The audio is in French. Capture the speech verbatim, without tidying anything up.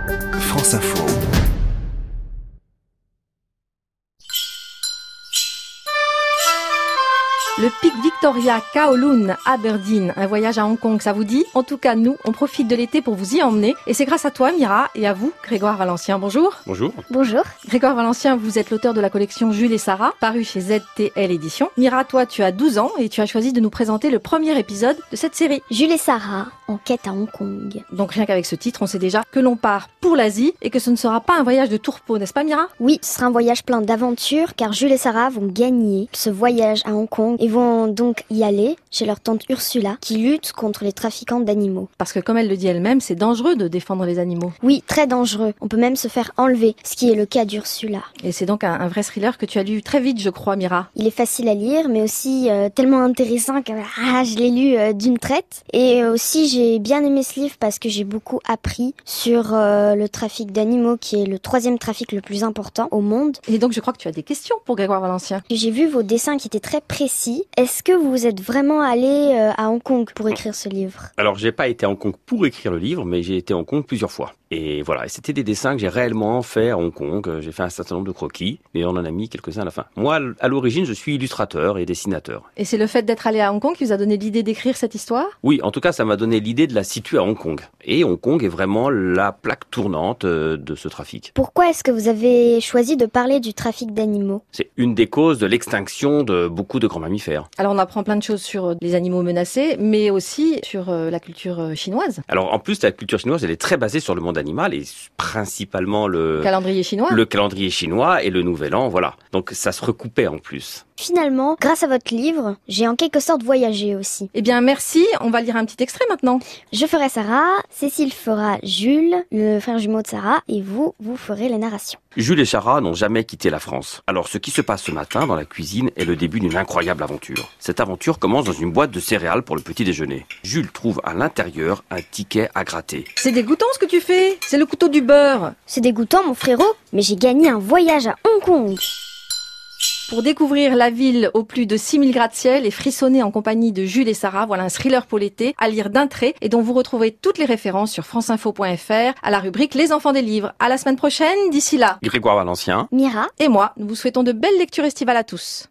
France Info. Le pic Victoria, Kowloon, Aberdeen, un voyage à Hong Kong, ça vous dit? En tout cas, nous, on profite de l'été pour vous y emmener. Et c'est grâce à toi, Mira, et à vous, Grégoire Valencien. Bonjour. Bonjour. Bonjour. Grégoire Valencien, vous êtes l'auteur de la collection Jules et Sarah, parue chez Z T L Éditions. Mira, toi, tu as douze ans et tu as choisi de nous présenter le premier épisode de cette série. Jules et Sarah, enquête à Hong Kong. Donc rien qu'avec ce titre, on sait déjà que l'on part pour l'Asie et que ce ne sera pas un voyage de tourpeau, n'est-ce pas, Mira? Oui, ce sera un voyage plein d'aventures car Jules et Sarah vont gagner ce voyage à Hong Kong et vont donc y aller chez leur tante Ursula qui lutte contre les trafiquants d'animaux. Parce que comme elle le dit elle-même, c'est dangereux de défendre les animaux. Oui, très dangereux. On peut même se faire enlever, ce qui est le cas d'Ursula. Et c'est donc un, un vrai thriller que tu as lu très vite, je crois, Mira. Il est facile à lire, mais aussi euh, tellement intéressant que ah, je l'ai lu euh, d'une traite. Et aussi, j'ai bien aimé ce livre parce que j'ai beaucoup appris sur euh, le trafic d'animaux, qui est le troisième trafic le plus important au monde. Et donc, je crois que tu as des questions pour Grégoire Valencien. J'ai vu vos dessins qui étaient très précis. Est-ce que vous êtes vraiment allé euh, à Hong Kong pour écrire ce livre? Alors, j'ai pas été à Hong Kong pour écrire le livre, mais j'ai été à Hong Kong plusieurs fois. Et voilà, et c'était des dessins que j'ai réellement fait à Hong Kong. J'ai fait un certain nombre de croquis, et on en a mis quelques-uns à la fin. Moi, à l'origine, je suis illustrateur et dessinateur. Et c'est le fait d'être allé à Hong Kong qui vous a donné l'idée d'écrire cette histoire? Oui, en tout cas, ça m'a donné l'idée de la situer à Hong Kong. Et Hong Kong est vraiment la plaque tournante de ce trafic. Pourquoi est-ce que vous avez choisi de parler du trafic d'animaux? C'est une des causes de l'extinction de beaucoup de grands mammifères. Alors, on apprend plein de choses sur les animaux menacés, mais aussi sur la culture chinoise. Alors, en plus, la culture chinoise, elle est très basée sur le monde animal et principalement le calendrier chinois. Le calendrier chinois et le Nouvel An, voilà. Donc, ça se recoupait en plus. Finalement, grâce à votre livre, j'ai en quelque sorte voyagé aussi. Eh bien, merci. On va lire un petit extrait maintenant. Je ferai Sarah, Cécile fera Jules, le frère jumeau de Sarah, et vous, vous ferez les narrations. Jules et Sarah n'ont jamais quitté la France. Alors, ce qui se passe ce matin dans la cuisine est le début d'une incroyable aventure. Cette aventure commence dans une boîte de céréales pour le petit déjeuner. Jules trouve à l'intérieur un ticket à gratter. C'est dégoûtant ce que tu fais. C'est le couteau du beurre. C'est dégoûtant, mon frérot, mais j'ai gagné un voyage à Hong Kong. Pour découvrir la ville aux plus de six mille gratte-ciel et frissonner en compagnie de Jules et Sarah, voilà un thriller pour l'été à lire d'un trait et dont vous retrouvez toutes les références sur franceinfo point f r à la rubrique Les enfants des livres. À la semaine prochaine, d'ici là. Grégoire Valencien, Mira et moi, nous vous souhaitons de belles lectures estivales à tous.